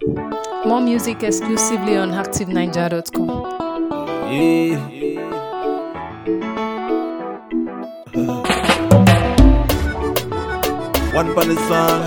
More music exclusively on ActiveNiger.com. Yeah. One for the song.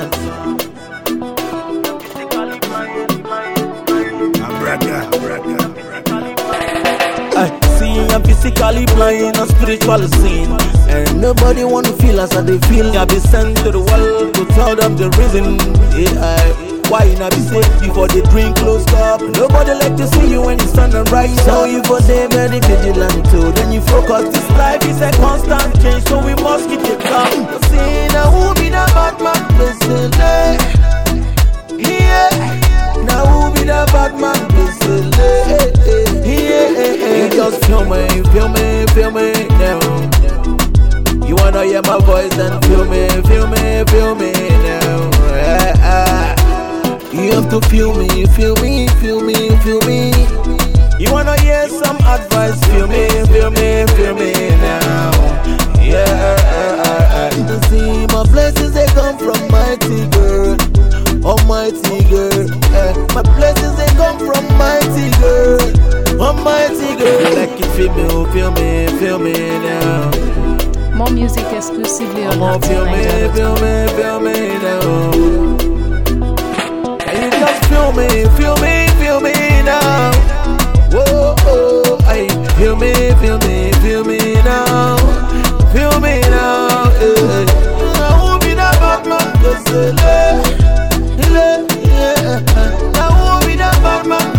I see I'm physically blind, not spiritually seen. And nobody wanna feel as I they feel. I be sent to the world to tell them the reason. Why not be safe before they drink close up? Nobody like to see you when you stand and rise. So you for day very vigilant too. Then you focus. This life is a constant change, so we must keep it calm. See now who be the bad man? Listen, yeah. Now who be the bad man? Listen, yeah. You just feel me now. You wanna hear my voice and feel me now. You have to feel me. You wanna hear some advice? Feel me now. Yeah. You see my blessings, they come from mighty girl, almighty girl. My blessings, they come from mighty girl, almighty girl. Like you feel me now. More music exclusively on Feel ActiveNiger.com. me now. You just feel me now. Whoa, I feel me now. Feel me now. I won't be that bad man. I won't be that bad man.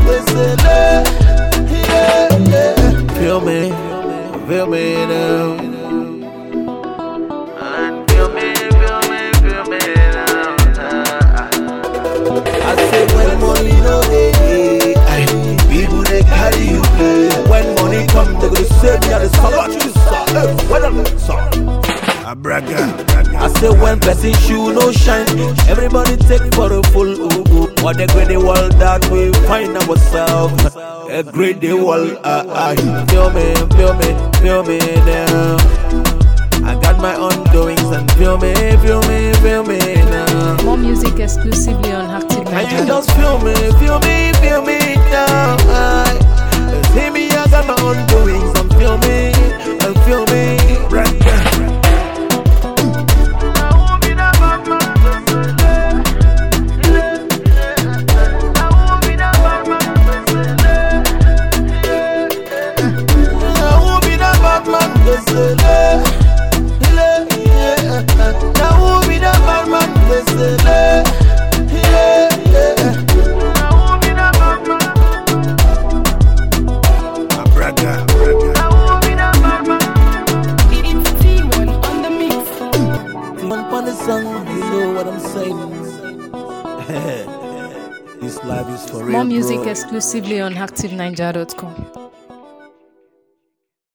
Feel me now. And feel me now. I say when money no dey, people they carry you play. When money come, they gonna say me at the song. What you say? What am I song? I say when person shoe no shine, everybody take for a full ubu. What a great world that we find ourselves. A great world. Feel me now. I got my own doings and feel me now. More music exclusively on And you ActiveNiger.com. just feel me now. See me, I got my own doings and feel me right now. You know what I'm saying? This life is for real. More music exclusively on ActiveNiger.com.